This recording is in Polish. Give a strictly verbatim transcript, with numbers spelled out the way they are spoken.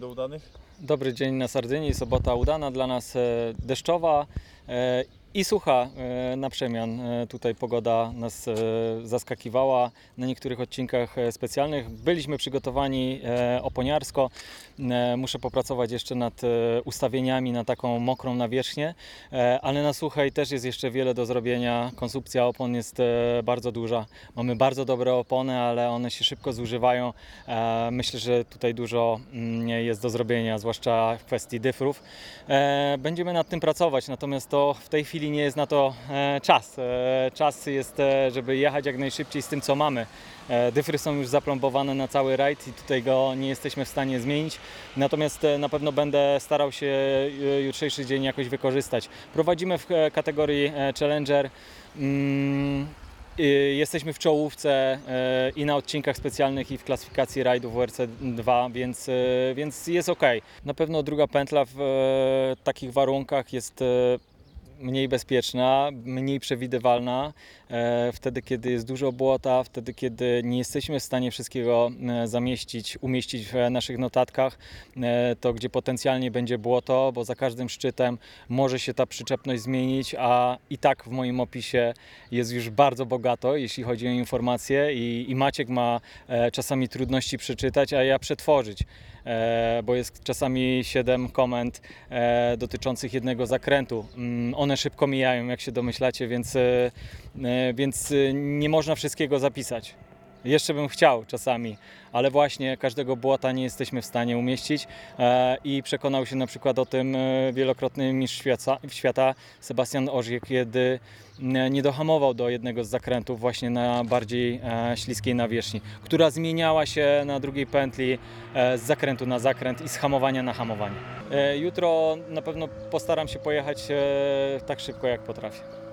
do udanych? Dobry dzień na Sardynii, sobota udana dla nas, e, deszczowa e, i sucha e, na przemian. E, Tutaj pogoda nas e, zaskakiwała na niektórych odcinkach e, specjalnych. Byliśmy przygotowani e, oponiarsko. E, Muszę popracować jeszcze nad e, ustawieniami na taką mokrą nawierzchnię, e, ale na suchej też jest jeszcze wiele do zrobienia. Konsumpcja opon jest e, bardzo duża. Mamy bardzo dobre opony, ale one się szybko zużywają. E, Myślę, że tutaj dużo mm, jest do zrobienia, zwłaszcza w kwestii dyfrów. E, Będziemy nad tym pracować, natomiast to w tej chwili nie jest na to e, czas. E, Czas jest, e, żeby jechać jak najszybciej z tym, co mamy. E, Dyfry są już zaplombowane na cały rajd i tutaj go nie jesteśmy w stanie zmienić. Natomiast e, na pewno będę starał się e, jutrzejszy dzień jakoś wykorzystać. Prowadzimy w e, kategorii e, Challenger. Mm, y, Jesteśmy w czołówce e, i na odcinkach specjalnych, i w klasyfikacji rajdów W R C dwa, więc, e, więc jest ok. Na pewno druga pętla w e, takich warunkach jest e, mniej bezpieczna, mniej przewidywalna. E, Wtedy, kiedy jest dużo błota, wtedy, kiedy nie jesteśmy w stanie wszystkiego e, zamieścić, umieścić w naszych notatkach, e, to gdzie potencjalnie będzie błoto, bo za każdym szczytem może się ta przyczepność zmienić, a i tak w moim opisie jest już bardzo bogato, jeśli chodzi o informacje i, i Maciek ma e, czasami trudności przeczytać, a ja przetworzyć. E, bo jest czasami siedem komend e, dotyczących jednego zakrętu. Mm, One szybko mijają, jak się domyślacie, więc, e, e, więc e, nie można wszystkiego zapisać. Jeszcze bym chciał czasami, ale właśnie każdego błota nie jesteśmy w stanie umieścić e, i przekonał się na przykład o tym e, wielokrotny mistrz świata, świata Sebastian Ogier, kiedy e, nie dohamował do jednego z zakrętów właśnie na bardziej e, śliskiej nawierzchni, która zmieniała się na drugiej pętli e, z zakrętu na zakręt i z hamowania na hamowanie. E, jutro na pewno postaram się pojechać e, tak szybko, jak potrafię.